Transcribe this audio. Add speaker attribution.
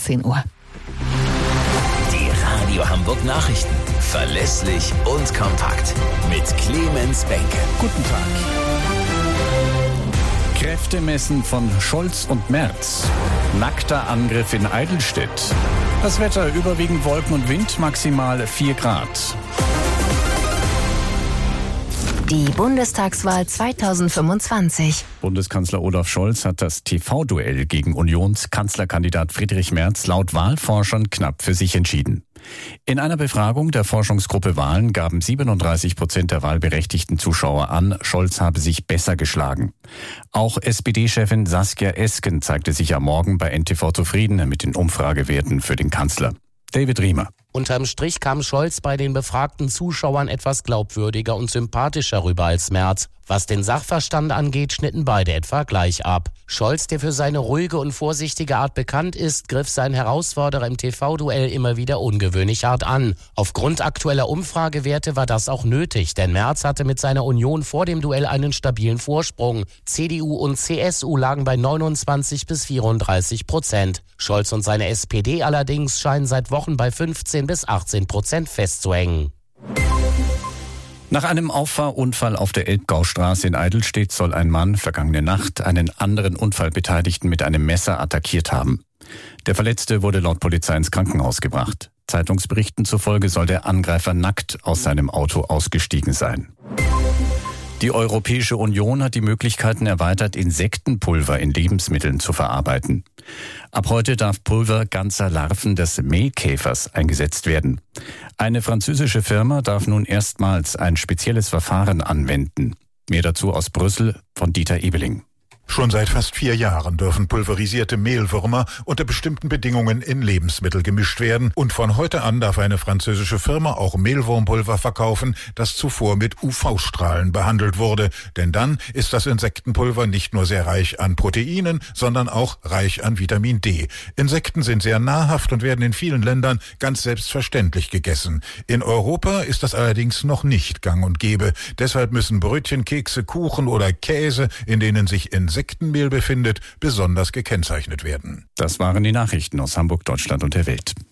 Speaker 1: 18 Uhr.
Speaker 2: Die Radio Hamburg Nachrichten. Verlässlich und kompakt. Mit Clemens Benke.
Speaker 3: Guten Tag. Kräftemessen von Scholz und Merz. Nackter Angriff in Eidelstedt. Das Wetter überwiegend Wolken und Wind, maximal 4 Grad.
Speaker 4: Die Bundestagswahl 2025.
Speaker 3: Bundeskanzler Olaf Scholz hat das TV-Duell gegen Unionskanzlerkandidat Friedrich Merz laut Wahlforschern knapp für sich entschieden. In einer Befragung der Forschungsgruppe Wahlen gaben 37% der wahlberechtigten Zuschauer an, Scholz habe sich besser geschlagen. Auch SPD-Chefin Saskia Esken zeigte sich am Morgen bei NTV zufrieden mit den Umfragewerten für den Kanzler. David Riemer.
Speaker 5: Unterm Strich kam Scholz bei den befragten Zuschauern etwas glaubwürdiger und sympathischer rüber als Merz. Was den Sachverstand angeht, schnitten beide etwa gleich ab. Scholz, der für seine ruhige und vorsichtige Art bekannt ist, griff seinen Herausforderer im TV-Duell immer wieder ungewöhnlich hart an. Aufgrund aktueller Umfragewerte war das auch nötig, denn Merz hatte mit seiner Union vor dem Duell einen stabilen Vorsprung. CDU und CSU lagen bei 29-34%. Scholz und seine SPD allerdings scheinen seit Wochen bei 15-18% festzuhängen.
Speaker 3: Nach einem Auffahrunfall auf der Elbgaustraße in Eidelstedt soll ein Mann vergangene Nacht einen anderen Unfallbeteiligten mit einem Messer attackiert haben. Der Verletzte wurde laut Polizei ins Krankenhaus gebracht. Zeitungsberichten zufolge soll der Angreifer nackt aus seinem Auto ausgestiegen sein. Die Europäische Union hat die Möglichkeiten erweitert, Insektenpulver in Lebensmitteln zu verarbeiten. Ab heute darf Pulver ganzer Larven des Mehlkäfers eingesetzt werden. Eine französische Firma darf nun erstmals ein spezielles Verfahren anwenden. Mehr dazu aus Brüssel von Dieter Ebeling.
Speaker 6: Schon seit fast 4 Jahren dürfen pulverisierte Mehlwürmer unter bestimmten Bedingungen in Lebensmittel gemischt werden. Und von heute an darf eine französische Firma auch Mehlwurmpulver verkaufen, das zuvor mit UV-Strahlen behandelt wurde. Denn dann ist das Insektenpulver nicht nur sehr reich an Proteinen, sondern auch reich an Vitamin D. Insekten sind sehr nahrhaft und werden in vielen Ländern ganz selbstverständlich gegessen. In Europa ist das allerdings noch nicht gang und gäbe. Deshalb müssen Brötchen, Kekse, Kuchen oder Käse, in denen sich Insektenmehl befindet, besonders gekennzeichnet werden.
Speaker 3: Das waren die Nachrichten aus Hamburg, Deutschland und der Welt.